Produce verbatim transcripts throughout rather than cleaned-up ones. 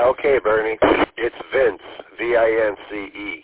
Yeah, okay, Bernie. It's Vince, V I N C E.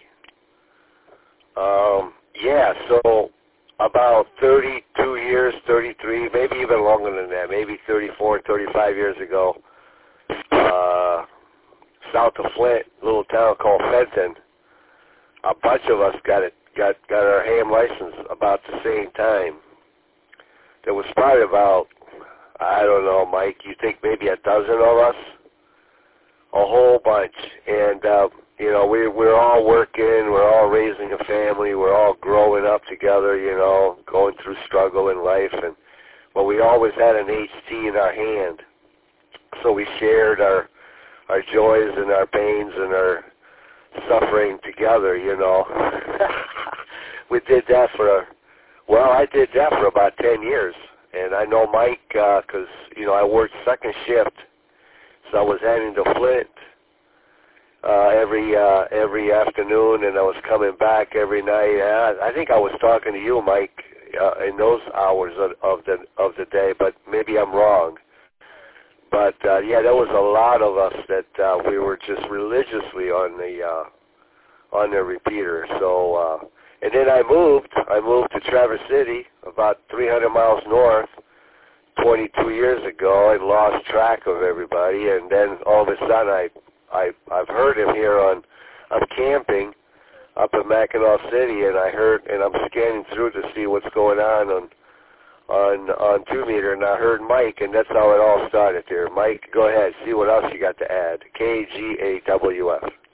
Um, yeah, so about thirty-two years, thirty-three, maybe even longer than that, maybe thirty-four, thirty-five years ago, uh, south of Flint, a little town called Fenton, a bunch of us got it, got, got our ham license about the same time. There was probably about, I don't know, Mike, you think maybe a dozen of us? A whole bunch. And, uh, you know, we, we're all working, we're all raising a family, we're all growing up together, you know, going through struggle in life. And, well, we always had an H T in our hand. So we shared our, our joys and our pains and our suffering together, you know. We did that for, well, I did that for about ten years. And I know Mike, because, uh, you know, I worked second shift. So I was heading to Flint uh, every uh, every afternoon, and I was coming back every night. I, I think I was talking to you, Mike, uh, in those hours of, of the of the day, but maybe I'm wrong. But uh, yeah, there was a lot of us that uh, we were just religiously on the uh, on the repeater. So uh, and then I moved. I moved to Traverse City, about three hundred miles north, twenty-two years ago, and lost track of everybody. And then all of a sudden, I, I, I've heard him here on, I'm camping up in Mackinac City, and I heard, and I'm scanning through to see what's going on on, on, on two meter, and I heard Mike, and that's how it all started there. Mike, go ahead, see what else you got to add. K G A W F.